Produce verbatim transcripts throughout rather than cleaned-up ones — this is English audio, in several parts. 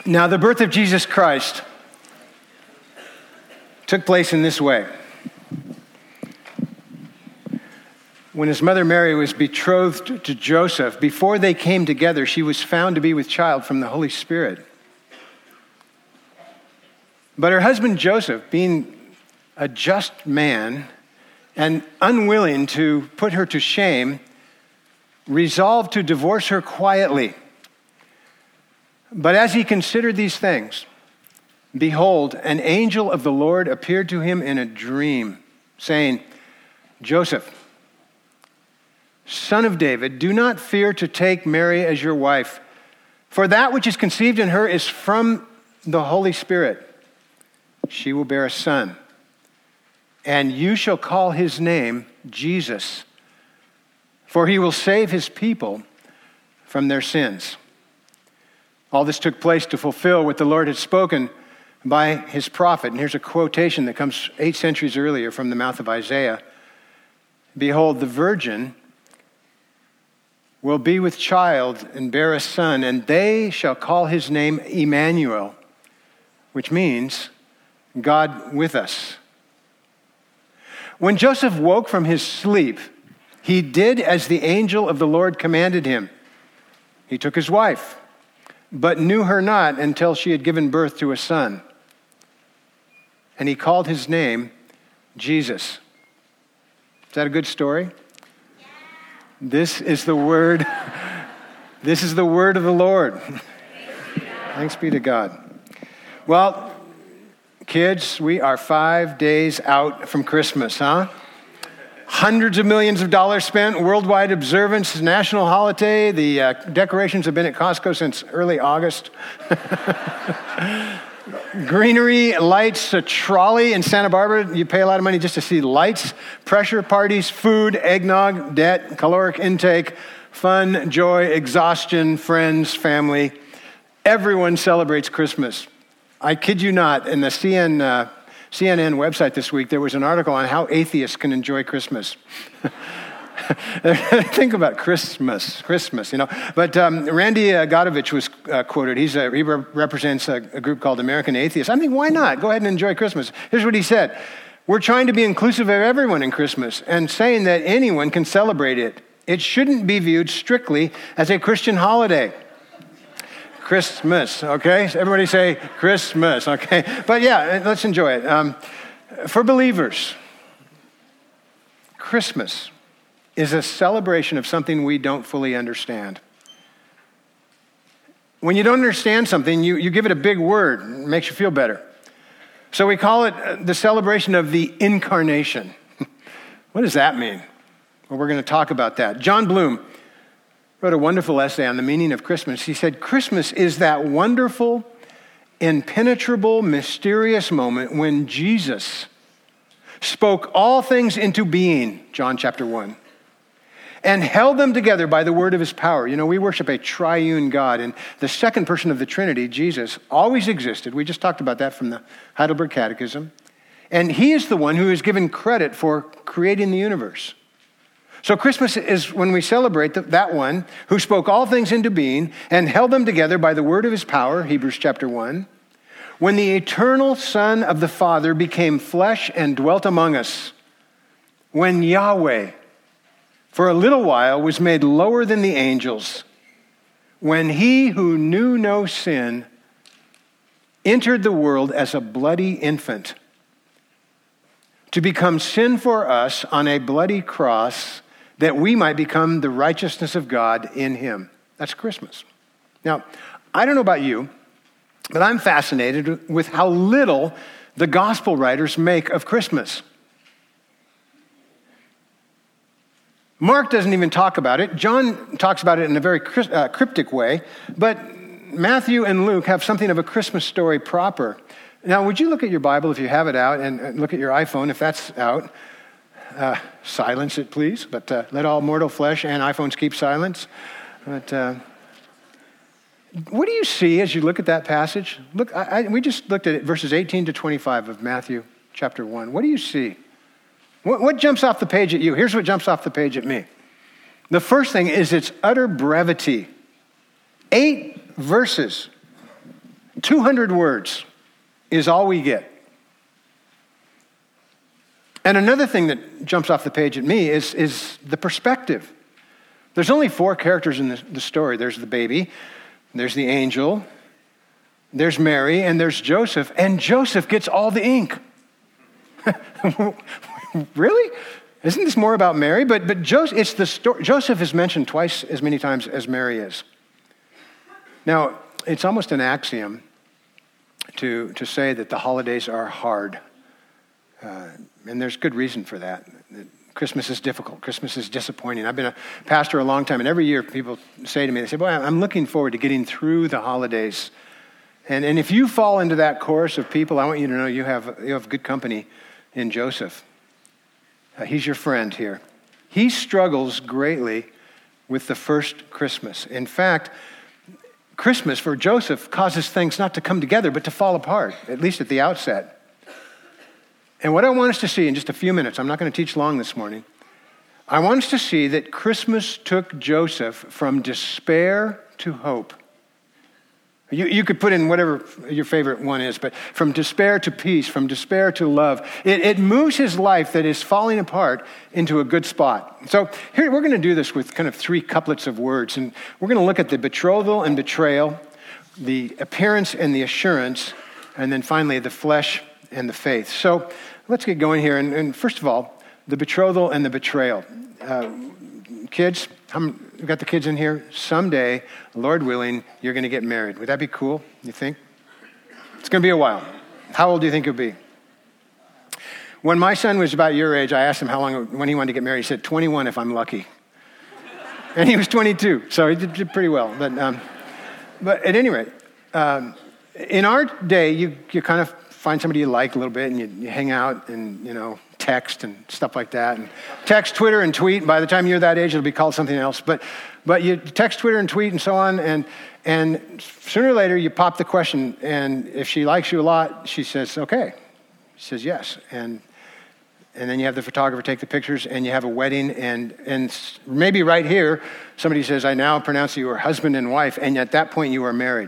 Now, the birth of Jesus Christ took place in this way. When his mother Mary was betrothed to Joseph, before they came together, she was found to be with child from the Holy Spirit. But her husband Joseph, being a just man and unwilling to put her to shame, resolved to divorce her quietly. But as he considered these things, behold, an angel of the Lord appeared to him in a dream, saying, Joseph, son of David, do not fear to take Mary as your wife, for that which is conceived in her is from the Holy Spirit. She will bear a son, and you shall call his name Jesus, for he will save his people from their sins. All this took place to fulfill what the Lord had spoken by his prophet. And here's a quotation that comes eight centuries earlier from the mouth of Isaiah. Behold, the virgin will be with child and bear a son, and they shall call his name Emmanuel, which means God with us. When Joseph woke from his sleep, he did as the angel of the Lord commanded him. He took his wife, but knew her not until she had given birth to a son. And he called his name Jesus. Is that a good story? Yeah. This is the word. This is the word of the Lord. Thanks be to God. Well, kids, we are five days out from Christmas, huh? Hundreds of millions of dollars spent, worldwide observance, national holiday. The uh, decorations have been at Costco since early August. Greenery, lights, a trolley in Santa Barbara. You pay a lot of money just to see lights, pressure parties, food, eggnog, debt, caloric intake, fun, joy, exhaustion, friends, family. Everyone celebrates Christmas. I kid you not, in the C N, uh, C N N website this week, there was an article on how atheists can enjoy Christmas. Think about Christmas, Christmas, you know. But um, Randy uh, Godovich was uh, quoted. He's a, he re- represents a, a group called American Atheists. I mean, why not? Go ahead and enjoy Christmas. Here's what he said. We're trying to be inclusive of everyone in Christmas and saying that anyone can celebrate it. It shouldn't be viewed strictly as a Christian holiday. Christmas, okay? So everybody say Christmas, okay? But yeah, let's enjoy it. Um, for believers, Christmas is a celebration of something we don't fully understand. When you don't understand something, you, you give it a big word. It makes you feel better. So we call it the celebration of the incarnation. What does that mean? Well, we're going to talk about that. John Bloom wrote a wonderful essay on the meaning of Christmas. He said, Christmas is that wonderful, impenetrable, mysterious moment when Jesus spoke all things into being, John chapter one, and held them together by the word of his power. You know, we worship a triune God, and the second person of the Trinity, Jesus, always existed. We just talked about that from the Heidelberg Catechism. And he is the one who is given credit for creating the universe. So Christmas is when we celebrate that one who spoke all things into being and held them together by the word of his power, Hebrews chapter one, when the eternal Son of the Father became flesh and dwelt among us, when Yahweh, for a little while, was made lower than the angels, when he who knew no sin entered the world as a bloody infant to become sin for us on a bloody cross, that we might become the righteousness of God in him. That's Christmas. Now, I don't know about you, but I'm fascinated with how little the gospel writers make of Christmas. Mark doesn't even talk about it. John talks about it in a very uh, cryptic way, but Matthew and Luke have something of a Christmas story proper. Now, would you look at your Bible if you have it out, and look at your iPhone if that's out? Uh, silence it, please, but uh, let all mortal flesh and iPhones keep silence. But uh, what do you see as you look at that passage? Look, I, I, we just looked at it, verses eighteen to twenty-five of Matthew chapter one. What do you see? What, what jumps off the page at you? Here's what jumps off the page at me. The first thing is its utter brevity. Eight verses. two hundred words is all we get. And another thing that jumps off the page at me is, is the perspective. There's only four characters in the, the story. There's the baby, there's the angel, there's Mary, and there's Joseph. And Joseph gets all the ink. Really? Isn't this more about Mary? But but Joseph, it's the story. Joseph is mentioned twice as many times as Mary is. Now, it's almost an axiom to, to say that the holidays are hard. Uh, and there's good reason for that. Christmas is difficult. Christmas is disappointing. I've been a pastor a long time, and every year people say to me, they say, boy, I'm looking forward to getting through the holidays. And and if you fall into that chorus of people, I want you to know you have you have good company in Joseph. Uh, he's your friend here. He struggles greatly with the first Christmas. In fact, Christmas for Joseph causes things not to come together, but to fall apart, at least at the outset. And what I want us to see in just a few minutes, I'm not going to teach long this morning, I want us to see that Christmas took Joseph from despair to hope. You, you could put in whatever your favorite one is, but from despair to peace, from despair to love. It, it moves his life that is falling apart into a good spot. So here, we're going to do this with kind of three couplets of words. And we're going to look at the betrothal and betrayal, the appearance and the assurance, and then finally the flesh and the faith. So let's get going here. And, and first of all, the betrothal and the betrayal. Uh, kids, I'm, we've got the kids in here. Someday, Lord willing, you're going to get married. Would that be cool, you think? It's going to be a while. How old do you think you'll be? When my son was about your age, I asked him how long, when he wanted to get married. He said, twenty-one if I'm lucky. And he was twenty-two, so he did, did pretty well. But um, but at any rate, um, in our day, you you kind of find somebody you like a little bit, and you, you hang out and, you know, text and stuff like that. And text, Twitter, and tweet. By the time you're that age, it'll be called something else. But but you text, Twitter, and tweet and so on. And and sooner or later, you pop the question. And if she likes you a lot, she says, okay. She says yes. And and then you have the photographer take the pictures, and you have a wedding. And, and maybe right here, somebody says, I now pronounce you are husband and wife. And at that point, you are married.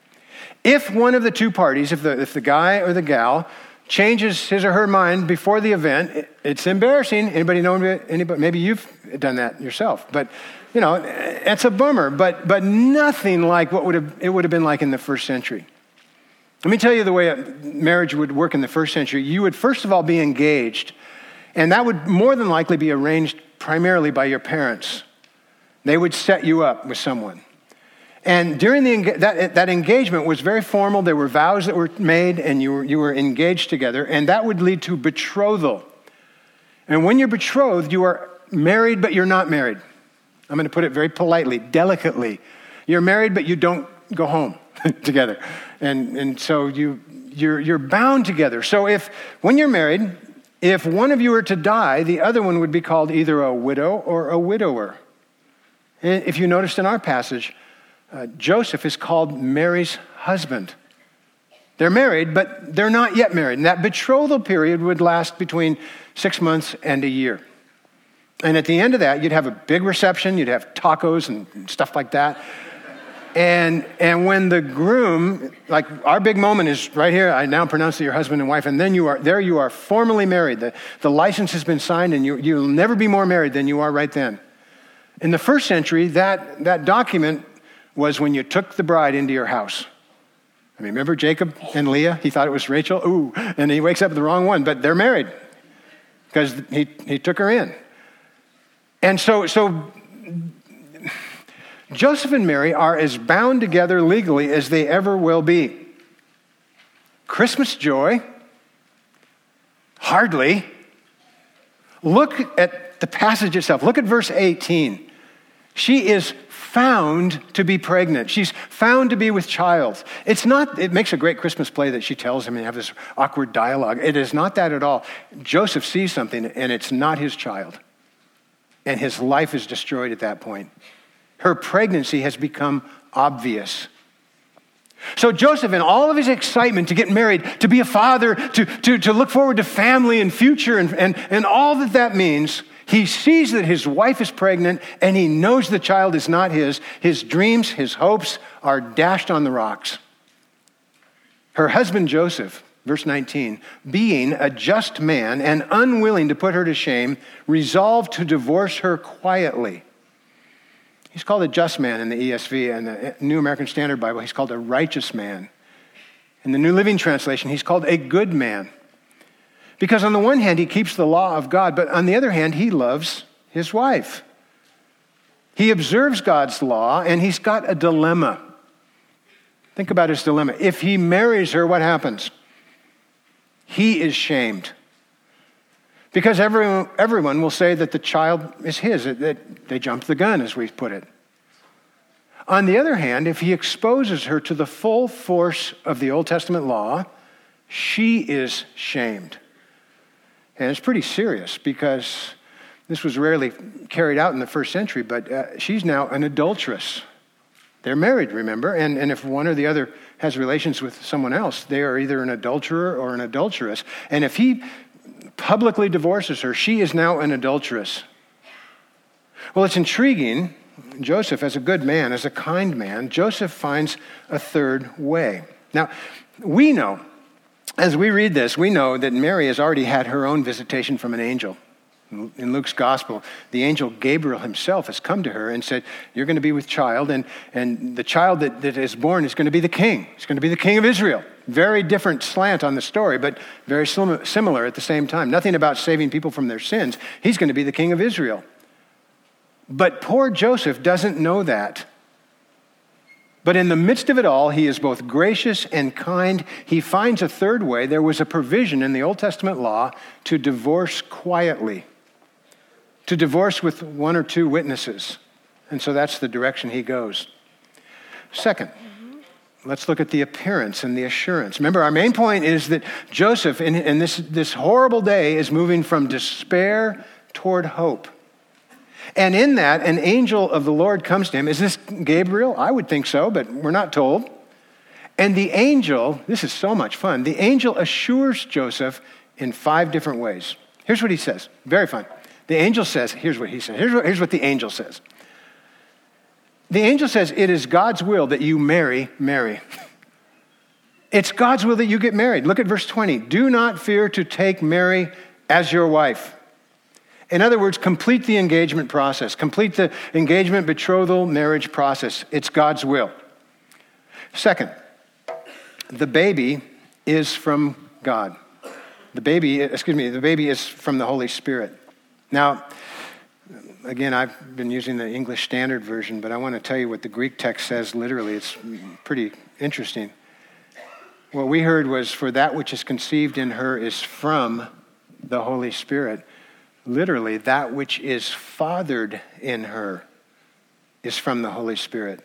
If one of the two parties, if the if the guy or the gal changes his or her mind before the event, it, it's embarrassing. Anybody know anybody? Maybe you've done that yourself, but you know, it's a bummer. But but nothing like what would have it would have been like in the first century. Let me tell you the way a marriage would work in the first century. You would first of all be engaged, and that would more than likely be arranged primarily by your parents. They would set you up with someone. And during the that that engagement was very formal. There were vows that were made, and you were you were engaged together, and that would lead to betrothal. And when you're betrothed, you are married, but you're not married. I'm going to put it very politely, delicately. You're married, but you don't go home together, and and so you you're you're bound together. So if when you're married, if one of you were to die, the other one would be called either a widow or a widower. And if you noticed in our passage, Uh, Joseph is called Mary's husband. They're married, but they're not yet married. And that betrothal period would last between six months and a year. And at the end of that, you'd have a big reception. You'd have tacos and stuff like that. And and when the groom, like our big moment is right here, I now pronounce that you're husband and wife, and then you are there you are formally married. The, the license has been signed, and you, you'll never be more married than you are right then. In the first century, that that document was when you took the bride into your house. I mean, remember Jacob and Leah? He thought it was Rachel. Ooh, and he wakes up with the wrong one, but they're married because he, he took her in. And so, so Joseph and Mary are as bound together legally as they ever will be. Christmas joy? Hardly. Look at the passage itself. Look at verse eighteen. She is found to be pregnant. She's found to be with child. It's not, it makes a great Christmas play that she tells him and have this awkward dialogue. It is not that at all. Joseph sees something and it's not his child. And his life is destroyed at that point. Her pregnancy has become obvious. So Joseph, in all of his excitement to get married, to be a father, to, to, to look forward to family and future and, and, and all that that means, he sees that his wife is pregnant and he knows the child is not his. His dreams, his hopes are dashed on the rocks. Her husband Joseph, verse nineteen, being a just man and unwilling to put her to shame, resolved to divorce her quietly. He's called a just man in the E S V and the New American Standard Bible. He's called a righteous man. In the New Living Translation, he's called a good man. Because on the one hand, he keeps the law of God, but on the other hand, he loves his wife. He observes God's law, and he's got a dilemma. Think about his dilemma. If he marries her, what happens? He is shamed. Because everyone, everyone will say that the child is his, that they jumped the gun, as we put it. On the other hand, if he exposes her to the full force of the Old Testament law, she is shamed. And it's pretty serious because this was rarely carried out in the first century, but uh, she's now an adulteress. They're married, remember, and, and if one or the other has relations with someone else, they are either an adulterer or an adulteress. And if he publicly divorces her, she is now an adulteress. Well, it's intriguing. Joseph, as a good man, as a kind man, Joseph finds a third way. Now, we know, as we read this, we know that Mary has already had her own visitation from an angel. In Luke's gospel, the angel Gabriel himself has come to her and said, you're going to be with child, and, and the child that, that is born is going to be the king. He's going to be the king of Israel. Very different slant on the story, but very similar at the same time. Nothing about saving people from their sins. He's going to be the king of Israel. But poor Joseph doesn't know that. But in the midst of it all, he is both gracious and kind. He finds a third way. There was a provision in the Old Testament law to divorce quietly, to divorce with one or two witnesses. And so that's the direction he goes. Second, let's look at the appearance and the assurance. Remember, our main point is that Joseph, in, in this, this horrible day, is moving from despair toward hope. And in that, an angel of the Lord comes to him. Is this Gabriel? I would think so, but we're not told. And the angel, this is so much fun, the angel assures Joseph in five different ways. Here's what he says. Very fun. The angel says, here's what he says. Here's what, here's what the angel says. The angel says, it is God's will that you marry Mary. It's God's will that you get married. Look at verse twenty. Do not fear to take Mary as your wife. In other words, complete the engagement process. Complete the engagement, betrothal, marriage process. It's God's will. Second, the baby is from God. The baby, excuse me, the baby is from the Holy Spirit. Now, again, I've been using the English Standard Version, but I want to tell you what the Greek text says literally. It's pretty interesting. What we heard was, for that which is conceived in her is from the Holy Spirit. Literally, that which is fathered in her is from the Holy Spirit.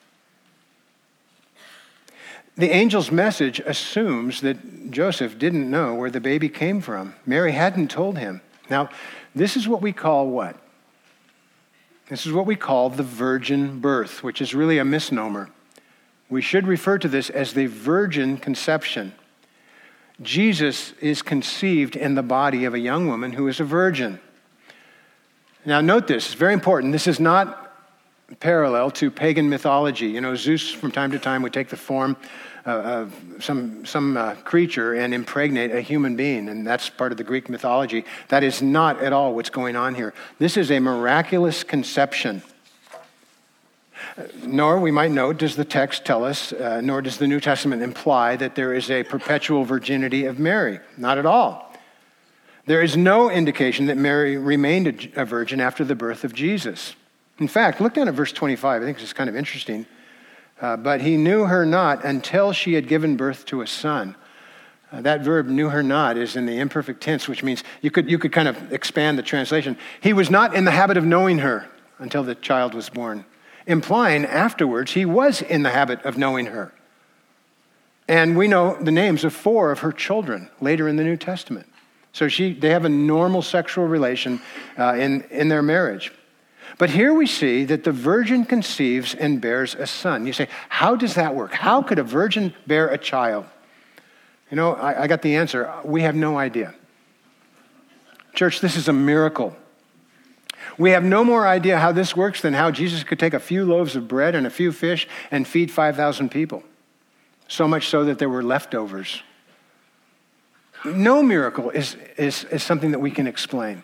The angel's message assumes that Joseph didn't know where the baby came from. Mary hadn't told him. Now, this is what we call what? This is what we call the virgin birth, which is really a misnomer. We should refer to this as the virgin conception. Jesus is conceived in the body of a young woman who is a virgin. Now note this, it's very important. This is not parallel to pagan mythology. You know, Zeus from time to time would take the form uh, of some, some uh, creature and impregnate a human being, and that's part of the Greek mythology. That is not at all what's going on here. This is a miraculous conception. Nor, we might note, does the text tell us, uh, nor does the New Testament imply that there is a perpetual virginity of Mary. Not at all. There is no indication that Mary remained a, a virgin after the birth of Jesus. In fact, look down at verse twenty-five. I think this is kind of interesting. Uh, but he knew her not until she had given birth to a son. Uh, that verb, knew her not, is in the imperfect tense, which means you could, you could kind of expand the translation. He was not in the habit of knowing her until the child was born, implying afterwards he was in the habit of knowing her. And we know the names of four of her children later in the New Testament. So she, they have a normal sexual relation uh, in, in their marriage. But here we see that the virgin conceives and bears a son. You say, how does that work? How could a virgin bear a child? You know, I, I got the answer. We have no idea. Church, this is a miracle. We have no more idea how this works than how Jesus could take a few loaves of bread and a few fish and feed five thousand people. so much so that there were leftovers. No miracle is, is, is something that we can explain.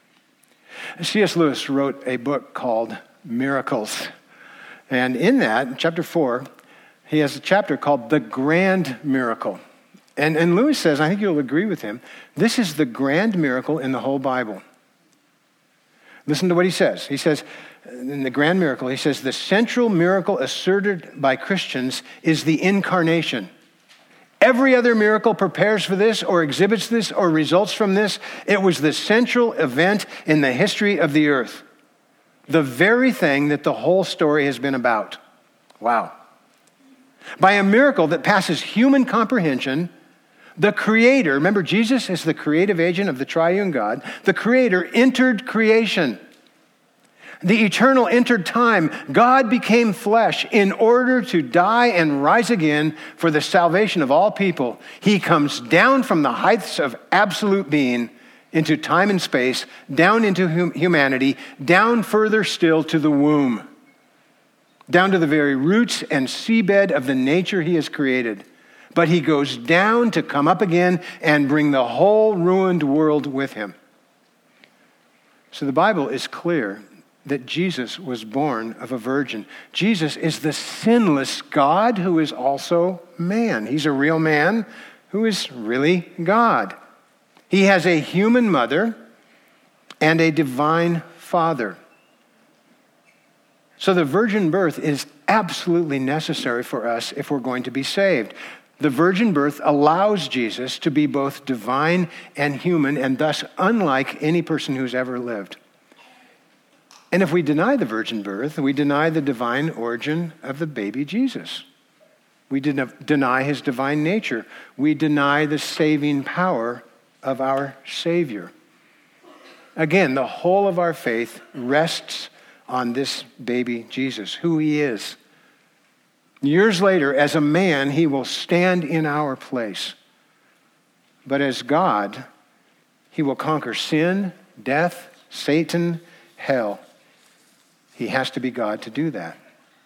C S Lewis wrote a book called Miracles. And in that, chapter four, he has a chapter called The Grand Miracle. And, and Lewis says, I think you'll agree with him, this is the grand miracle in the whole Bible. Listen to what he says. He says, in the grand miracle, he says, the central miracle asserted by Christians is the incarnation. Every other miracle prepares for this or exhibits this or results from this. It was the central event in the history of the earth. The very thing that the whole story has been about. Wow. By a miracle that passes human comprehension, the Creator, remember Jesus is the creative agent of the triune God, the Creator entered creation. The eternal entered time. God became flesh in order to die and rise again for the salvation of all people. He comes down from the heights of absolute being into time and space, down into hum- humanity, down further still to the womb, down to the very roots and seabed of the nature he has created. But he goes down to come up again and bring the whole ruined world with him. So the Bible is clear that Jesus was born of a virgin. Jesus is the sinless God who is also man. He's a real man who is really God. He has a human mother and a divine father. So the virgin birth is absolutely necessary for us if we're going to be saved. The virgin birth allows Jesus to be both divine and human, and thus unlike any person who's ever lived. And if we deny the virgin birth, we deny the divine origin of the baby Jesus. We deny his divine nature. We deny the saving power of our Savior. Again, the whole of our faith rests on this baby Jesus, who he is. Years later, as a man, he will stand in our place. But as God, he will conquer sin, death, Satan, hell. He has to be God to do that.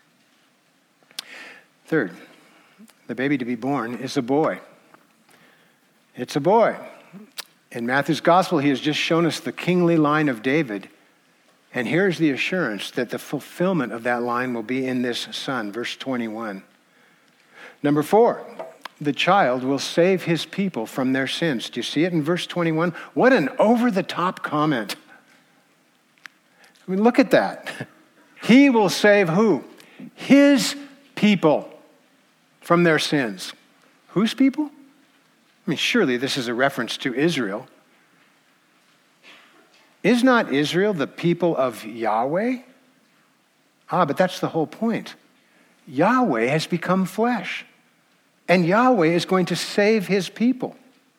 Third, the baby to be born is a boy. It's a boy. In Matthew's gospel, he has just shown us the kingly line of David. And here's the assurance that the fulfillment of that line will be in this son, verse twenty-one. Number four, the child will save his people from their sins. Do you see it in verse twenty-one? What an over-the-top comment. I mean, look at that. He will save who? His people from their sins. Whose people? I mean, surely this is a reference to Israel. Is not Israel the people of Yahweh? Ah, but that's the whole point. Yahweh has become flesh, and Yahweh is going to save his people.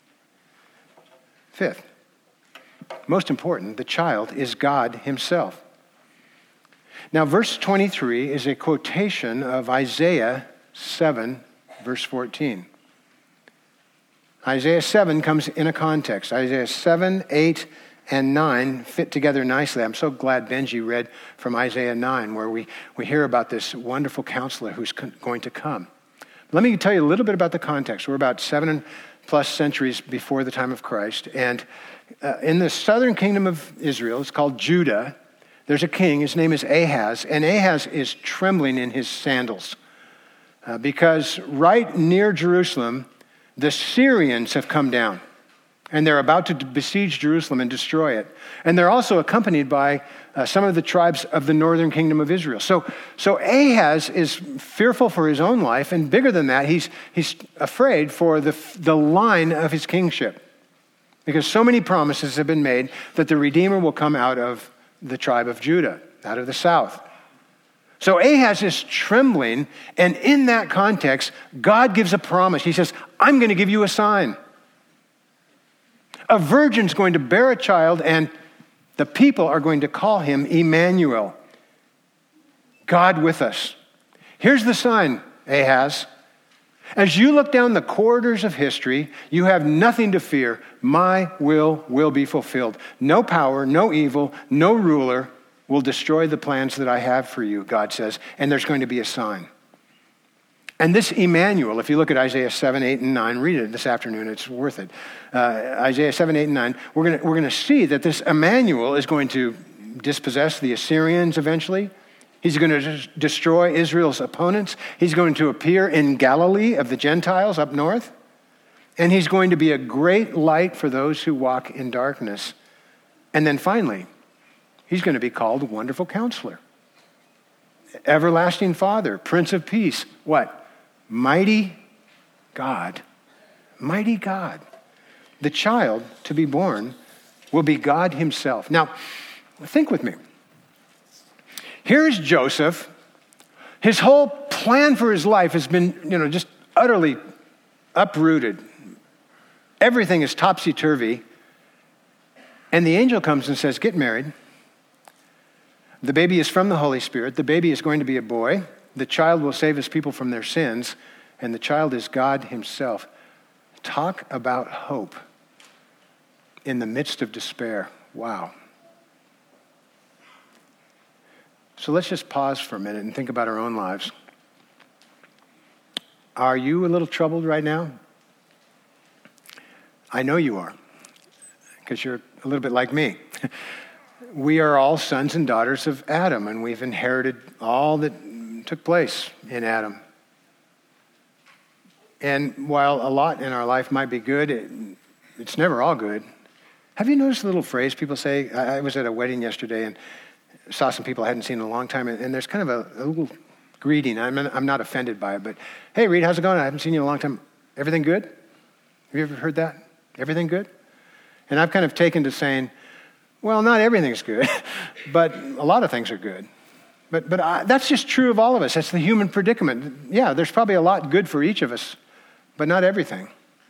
Fifth, most important, the child is God himself. Now, verse twenty-three is a quotation of Isaiah seven, verse fourteen. Isaiah seven comes in a context. Isaiah seven, eight, and nine fit together nicely. I'm so glad Benji read from Isaiah nine, where we, we hear about this wonderful counselor who's co- going to come. Let me tell you a little bit about the context. We're about seven plus centuries before the time of Christ. And uh, in the southern kingdom of Israel, it's called Judah, there's a king. His name is Ahaz. And Ahaz is trembling in his sandals uh, because right near Jerusalem, the Syrians have come down. And they're about to besiege Jerusalem and destroy it. And they're also accompanied by uh, some of the tribes of the northern kingdom of Israel. So, so Ahaz is fearful for his own life, and bigger than that, he's, he's afraid for the, the line of his kingship. Because so many promises have been made that the Redeemer will come out of the tribe of Judah, out of the south. So Ahaz is trembling, and in that context, God gives a promise. He says, I'm going to give you a sign. A virgin's going to bear a child, and the people are going to call him Emmanuel, God with us. Here's the sign, Ahaz. As you look down the corridors of history, you have nothing to fear. My will will be fulfilled. No power, no evil, no ruler will destroy the plans that I have for you, God says, and there's going to be a sign. And this Emmanuel, if you look at Isaiah seven, eight, and nine, read it this afternoon, it's worth it. Uh, Isaiah seven, eight, and nine, we're going we're gonna see that this Emmanuel is going to dispossess the Assyrians eventually. He's going to destroy Israel's opponents. He's going to appear in Galilee of the Gentiles up north. And he's going to be a great light for those who walk in darkness. And then finally, he's going to be called Wonderful Counselor, Everlasting Father, Prince of Peace. What? Mighty God. Mighty God. The child to be born will be God himself. Now, think with me. Here's Joseph. His whole plan for his life has been, you know, just utterly uprooted. Everything is topsy-turvy. And the angel comes and says, get married. The baby is from the Holy Spirit. The baby is going to be a boy. The child will save his people from their sins. And the child is God himself. Talk about hope in the midst of despair. Wow. So let's just pause for a minute and think about our own lives. Are you a little troubled right now? I know you are, because you're a little bit like me. We are all sons and daughters of Adam, and we've inherited all that took place in Adam. And while a lot in our life might be good, it, it's never all good. Have you noticed a little phrase people say? I, I was at a wedding yesterday and saw some people I hadn't seen in a long time, and, and there's kind of a, a little greeting. I'm, I'm not offended by it, but, hey, Reed, how's it going? I haven't seen you in a long time. Everything good? Have you ever heard that? Everything good? And I've kind of taken to saying, well, not everything's good, but a lot of things are good. But but I, that's just true of all of us. That's the human predicament. Yeah, there's probably a lot good for each of us, but not everything.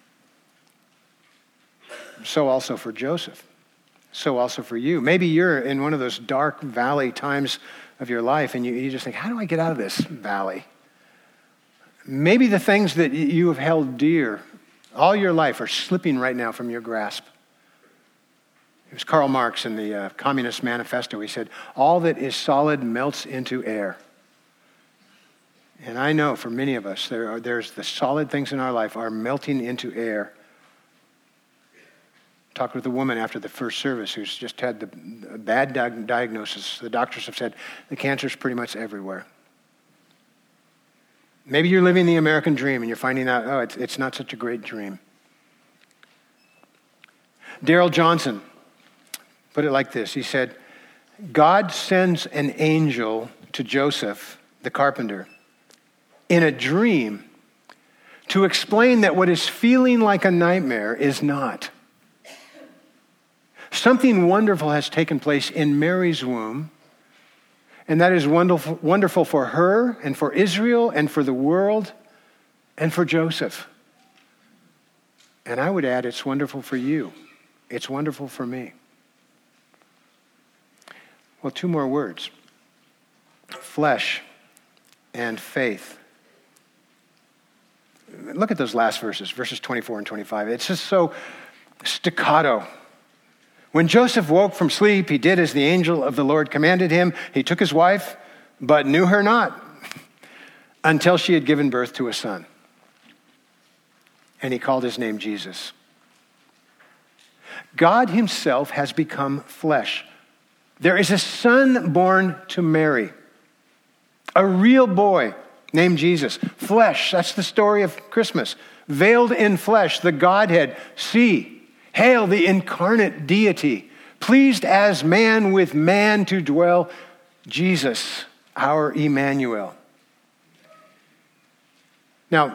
So also for Joseph. So also for you. Maybe you're in one of those dark valley times of your life, and you, you just think, how do I get out of this valley? Maybe the things that you have held dear all your life are slipping right now from your grasp. It was Karl Marx in the uh, Communist Manifesto. He said, all that is solid melts into air. And I know for many of us, there are, there's the solid things in our life are melting into air. Talked with a woman after the first service who's just had the bad di- diagnosis. The doctors have said the cancer's pretty much everywhere. Maybe you're living the American dream and you're finding out, oh, it's, it's not such a great dream. Darrell Johnson put it like this. He said, God sends an angel to Joseph, the carpenter, in a dream to explain that what is feeling like a nightmare is not. Something wonderful has taken place in Mary's womb, and that is wonderful, wonderful for her and for Israel and for the world and for Joseph. And I would add, it's wonderful for you. It's wonderful for me. Well, two more words. Flesh and faith. Look at those last verses, verses twenty-four and twenty-five. It's just so staccato. When Joseph woke from sleep, he did as the angel of the Lord commanded him. He took his wife, but knew her not until she had given birth to a son. And he called his name Jesus. God himself has become flesh. There is a son born to Mary, a real boy named Jesus. Flesh, that's the story of Christmas. Veiled in flesh, the Godhead. See, hail the incarnate deity, pleased as man with man to dwell, Jesus, our Emmanuel. Now,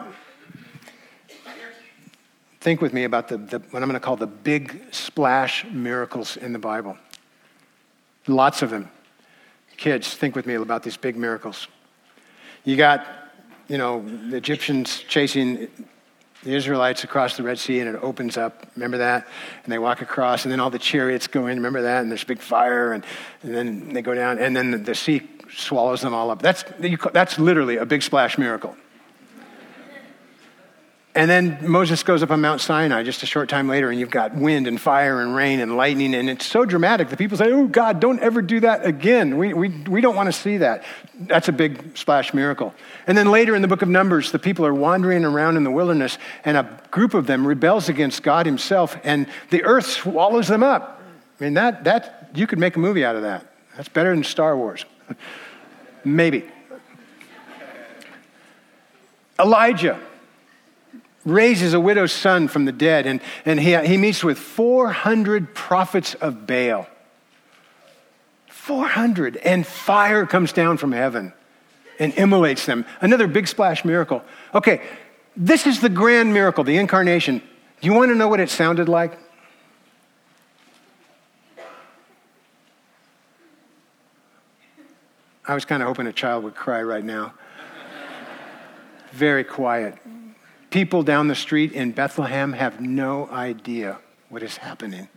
think with me about the, the what I'm going to call the big splash miracles in the Bible. Lots of them. Kids, think with me about these big miracles. You got, you know, the Egyptians chasing the Israelites across the Red Sea, and it opens up. Remember that? And they walk across, and then all the chariots go in. Remember that? And there's big fire, and, and then they go down, and then the, the sea swallows them all up. That's, that's literally a big splash miracle. And then Moses goes up on Mount Sinai just a short time later, and you've got wind and fire and rain and lightning, and it's so dramatic. The people say, oh, God, don't ever do that again. We, we, we don't want to see that. That's a big splash miracle. And then later in the book of Numbers, the people are wandering around in the wilderness, and a group of them rebels against God himself, and the earth swallows them up. I mean, that that you could make a movie out of that. That's better than Star Wars. Maybe. Elijah raises a widow's son from the dead, and, and he, he meets with four hundred prophets of Baal. four hundred, and fire comes down from heaven and immolates them. Another big splash miracle. Okay, this is the grand miracle, the incarnation. Do you want to know what it sounded like? I was kind of hoping a child would cry right now. Very quiet. People down the street in Bethlehem have no idea what is happening.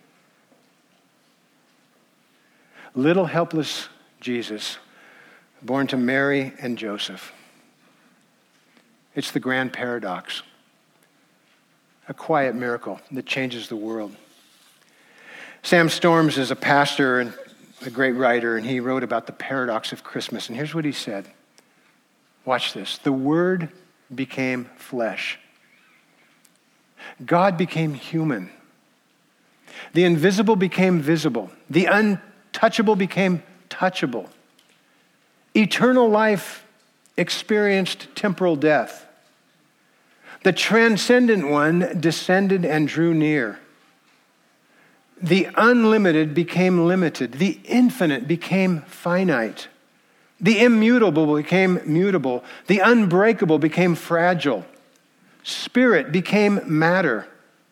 Little helpless Jesus, born to Mary and Joseph. It's the grand paradox. A quiet miracle that changes the world. Sam Storms is a pastor and a great writer, and he wrote about the paradox of Christmas. And here's what he said. Watch this. The Word became flesh. God became human. The invisible became visible. The untouchable became touchable. Eternal life experienced temporal death. The transcendent one descended and drew near. The unlimited became limited. The infinite became finite. The immutable became mutable. The unbreakable became fragile. Spirit became matter.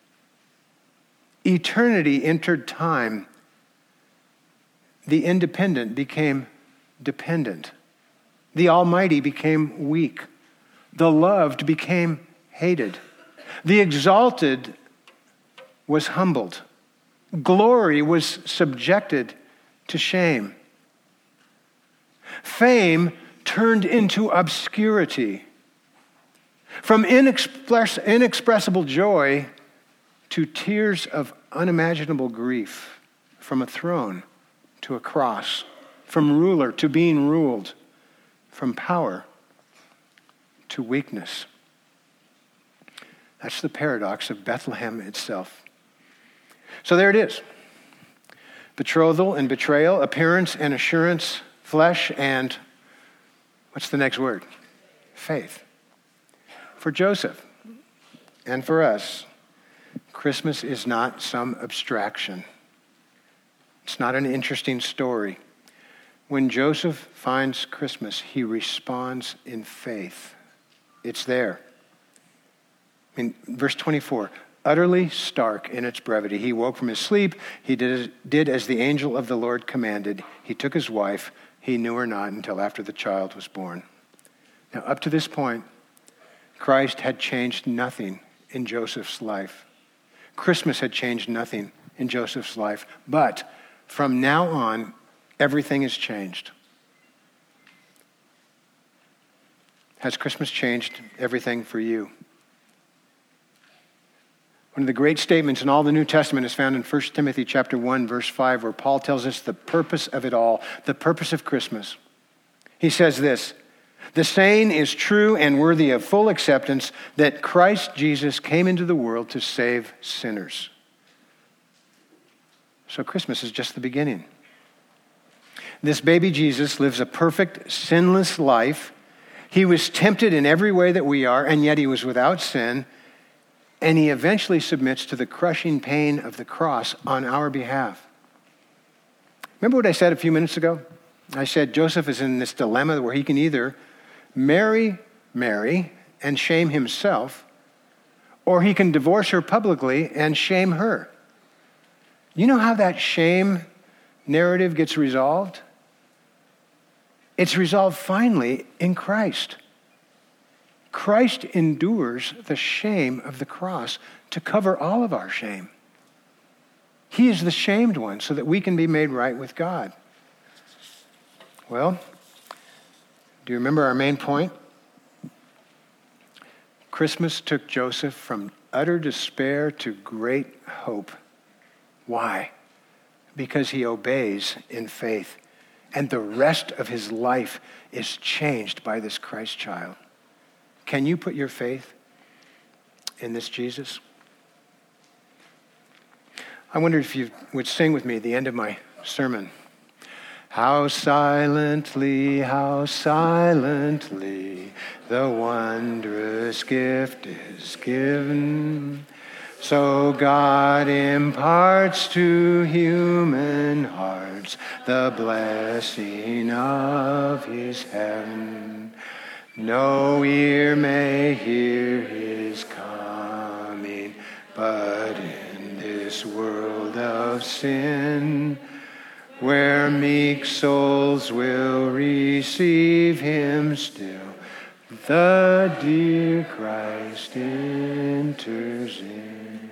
Eternity entered time. The independent became dependent. The almighty became weak. The loved became hated. The exalted was humbled. Glory was subjected to shame. Fame turned into obscurity. From inexpress, inexpressible joy to tears of unimaginable grief. From a throne to a cross. From ruler to being ruled. From power to weakness. That's the paradox of Bethlehem itself. So there it is. Betrothal and betrayal, appearance and assurance, flesh and, what's the next word? Faith. For Joseph and for us, Christmas is not some abstraction. It's not an interesting story. When Joseph finds Christmas, he responds in faith. It's there. In verse twenty-four, utterly stark in its brevity. He woke from his sleep. He did, did as the angel of the Lord commanded. He took his wife. He knew her not until after the child was born. Now, up to this point, Christ had changed nothing in Joseph's life. Christmas had changed nothing in Joseph's life. But from now on, everything has changed. Has Christmas changed everything for you? One of the great statements in all the New Testament is found in First Timothy chapter one, verse five, where Paul tells us the purpose of it all, the purpose of Christmas. He says this, the saying is true and worthy of full acceptance that Christ Jesus came into the world to save sinners. So Christmas is just the beginning. This baby Jesus lives a perfect, sinless life. He was tempted in every way that we are, and yet he was without sin. And he eventually submits to the crushing pain of the cross on our behalf. Remember what I said a few minutes ago? I said Joseph is in this dilemma where he can either marry Mary and shame himself, or he can divorce her publicly and shame her. You know how that shame narrative gets resolved? It's resolved finally in Christ. Christ endures the shame of the cross to cover all of our shame. He is the shamed one so that we can be made right with God. Well, do you remember our main point? Christmas took Joseph from utter despair to great hope. Why? Because he obeys in faith, and the rest of his life is changed by this Christ child. Can you put your faith in this Jesus? I wonder if you would sing with me at the end of my sermon. How silently, how silently the wondrous gift is given. So God imparts to human hearts the blessing of his heaven. No ear may hear his coming, but in this world of sin, where meek souls will receive him still, the dear Christ enters in.